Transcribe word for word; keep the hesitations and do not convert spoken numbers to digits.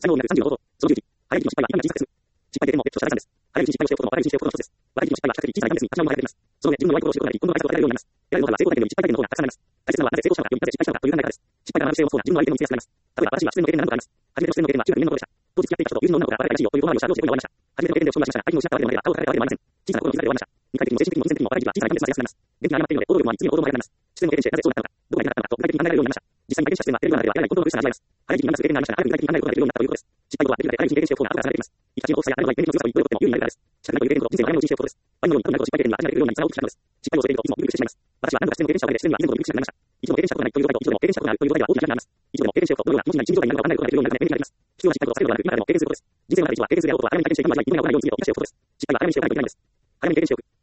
才能になるさんじゅうのこと。そのじゅういち、払い引きの失敗は今が小さくする。失敗でも、別とした大事なんです。払い引きに失敗をしておくことも、払い引きにしておくことの一つです。払い引きの失敗は比較的小さなインデスに立ち直る場合が出てきます。その上、自分の弱いところを知ることができ、今度の対策を得られるようになります。得られるノウハウは成功体験より失敗体験の方がたくさんあります。大切なのはなぜ成功したのかよりなぜ失敗したのかという考え方です。失敗が学ぶ性をそうな自分の相手の見せやすくなります。例えば、私は突然の経験で何度かあります。初めての突然の経験は中学にねんの頃でした。当時付き合っていた人と友人の女の子が別れたらしいよという言葉をした後、してこいと言われました。初めての経験で落ち込みはしましたが、相手を失ったわけでもなければ、顔を変えたわけでもありません。小さなことの気づかれで終わりました。肉体的にも精神的にも金銭的にも払い引きは小さなインデスまで安くなります。電気が誤っているので、行動力もあり、次の行動も早くなります。突然の経験してなぜそうなったのか、どこがいけなかったのかと具体的に考えられるようになりました。実際に体験した視点は、やれるようなればやらないコントロール苦しさが味わえます。払い引きに何らする経験がありましたが、ある意味具体的に考えることができるようになったということです。失敗とは、できるだけ払い引きに経験しておく方が後からつながっていきます。生きたちの大きさやあれこれが一点の強さというどういうことでも有利になるからです。したくないという経験こそ人生の歩みのうちにしておくことです。ワインのように痛みなど失敗経験が味わえるようになり、差が大きくなるのです。失敗を恐れるといつもビクビクしてしまいます。私は何度か失敗を経験したおかげで、自然には以前ほどビクビクしなくなりました。一度も経験したことがないという状態と、一度でも経験したことがあるという状態では大きな違いがあります。一度でも経験しておくと、どのような気持ちになり、心情態になるのか考えることができるようになるため、免疫があります。必要な失敗とは避けるのではなく、今からでも経験することです。人生の中で一度は経験するであろうことは、早めに体験して、今までに今まで起こらないようにするように気がしておくことです。失敗は早めにしておかないといけないのです。早めに経験しておく。